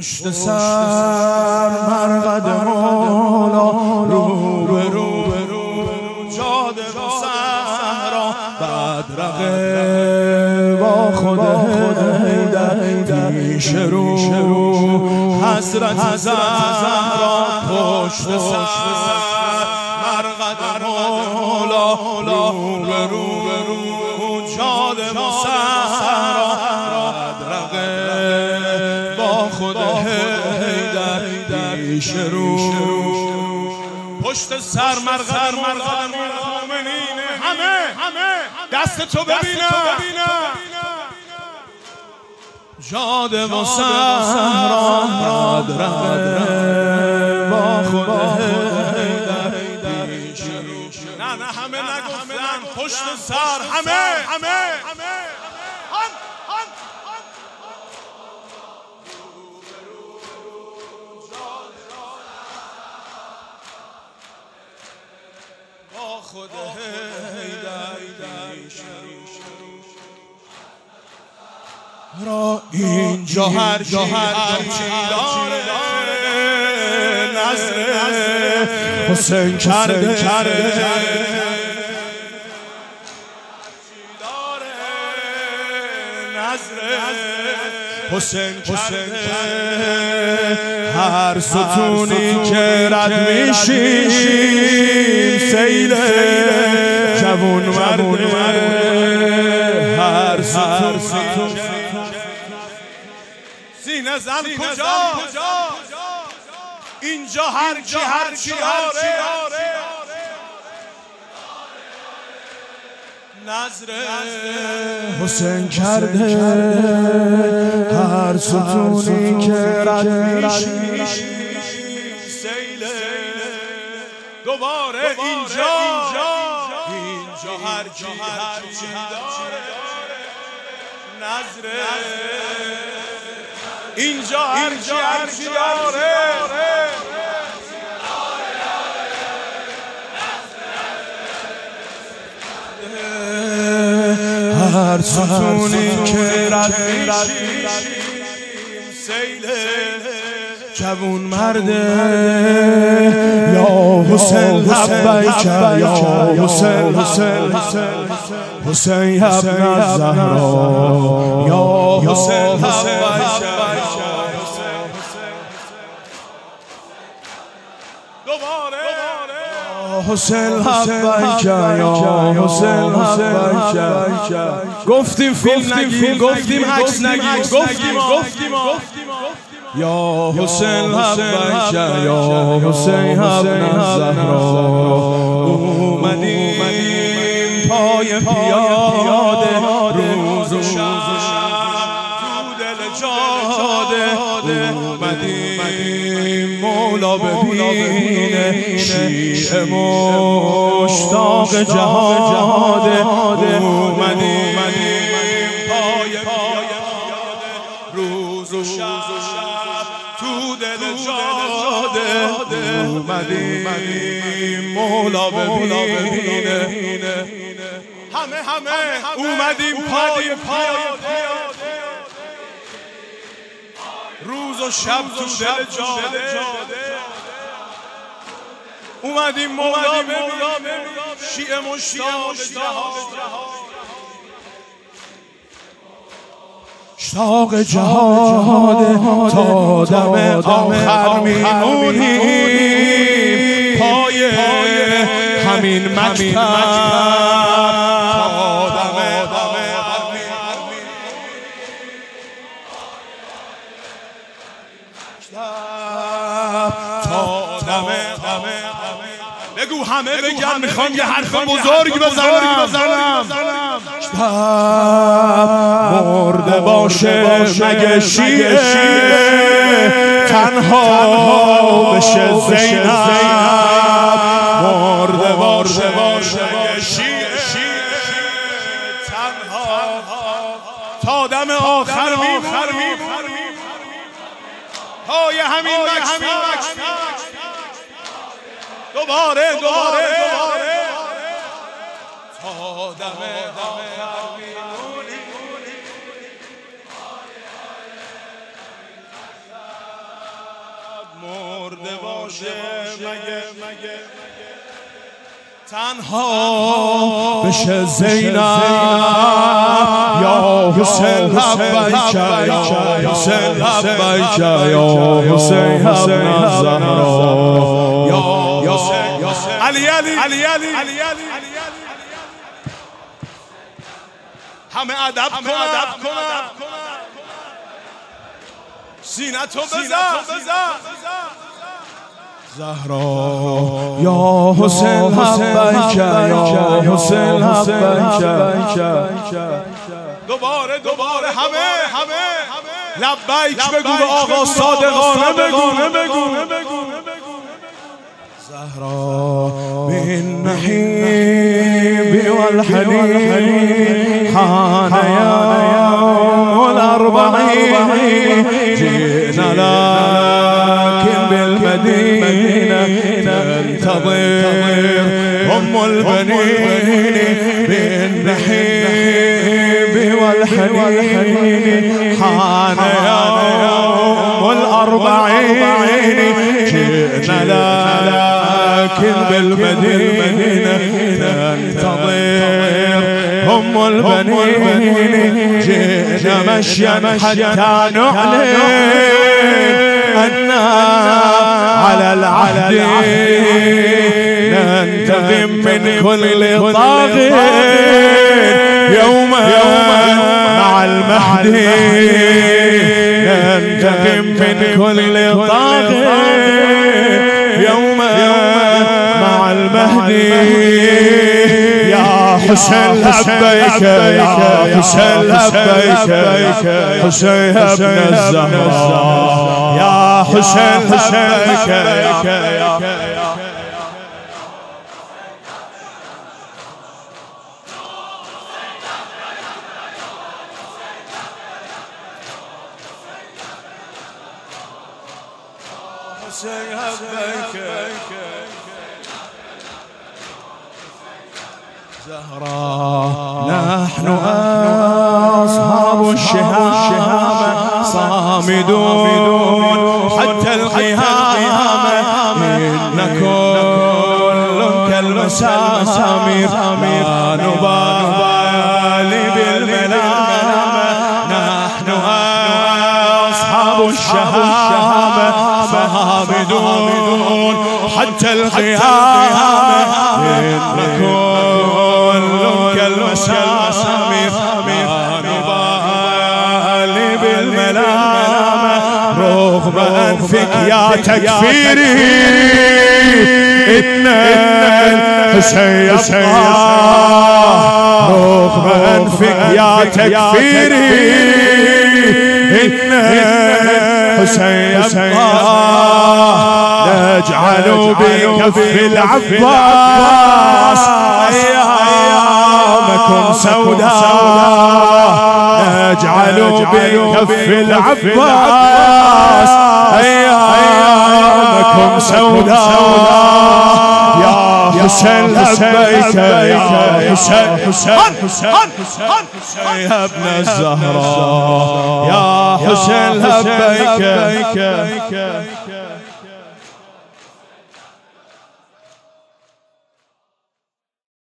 پشت سر مرقد مولا، رو به رو جاده و صحرا، بدرقه با خود حیدر، پیش رو حضرت زهرا. پشت سر مرقد مولا، رو به رو جاده و صحرا، بدرقه با خود حیدر، پیش رو پشت سر مرقد مومنین. همه دست تو ببینم، جاده و صحرا، بدرقه با خود حیدر، پیش رو. نه همه نگفتن، پشت سر همه با خود حیدر، را اینجا هر چی داره نظر حسین کرده، حسین کرده. هر ستونی که رد میشی سیل جوون مرده، هر ستون سینه زن کجا؟ اینجا هر چی داره نظر حسین کرده. هر ستونی که رد میشی سیل دوباره اینجا هر چی داره نظر، اینجا هر چی داره هر ستونی که رد میشی سیل جوون مرده. یا حسین لبیک یا حسین ابن الزهرا، یا حسین لبیک دوباره حسین لبیک یا حسین لبیک. گفتیم فیلم نگیر، گفتیم عکس نگیر، گفتیم یا حسین لبیک یا حسین ابن الزهرا. اومدیم پای پیاده روز و شب تو دل جاده، اومدیم مولا ببینه شیعه مشتاق جهاده. اومدیم پای پیاده روز و شب تو دل جاده، اومدیم مولا ببینه. همه اومدیم پای پیاده روز و شب تو دل جاده، اومدیم مولا ببینه شیعه مشتاق جهاده. تا دم آخر میمونیم پای همین مکتب، بگو همه بگن، میخوام یه حرف بزرگ بزنم. مرده باشه مگه شیعه تنها بشه زینب، مرده باشه مگه شیعه تنها تا دم آخر میمونیم پای همین مکتب. دوباره تا دم آخر میمونیم مرده باشه مگه تنها بشه زینب یا حسین لبیک یا حسین لبیک یا حسین ابن الزهرا یا حسین علی همه ادب کنن سینتو بزن زهرا یا حسین لبیک یا حسین لبیک دوباره همه لبیک بگو به آقا صادقانه بگو زهرا بالنحیب والحنین حان یوم الاربعین جئنا لكن بالمدینة ننتظر أم البنين بالنحيب والحنين حان يوم الأربعين جئنا لكن بالمدينة ننتظر أم البنين جئنا مشيا حتى نعلن أننا على العهد ننتقم من كل طاغية يوما مع المهدي ننتقم من كل طاغية يوما مع المهدي يا حسين لبيك يا حسين لبيك حسين ابن الزهراء يا حسين لبيك زهراء نحن أصحاب الشهامة صامدون حتى القيامة إن كل كالمسامير ما نبالي بالملامة نحن أصحاب الشهامة صامدون حتى القيامة إن كل كالمسامير ما نبالي بالملامة رغم أنفك يا تكفيري إن الحسين يبقى رغم أنفك يا تكفيري إن الحسين يبقى نجعل بكف العباس أيامكم سوداء نجعل بكف العباس أيامكم سوداء يا حسين لبيك يا حسين يا ابن الزهراء يا حسين لبيك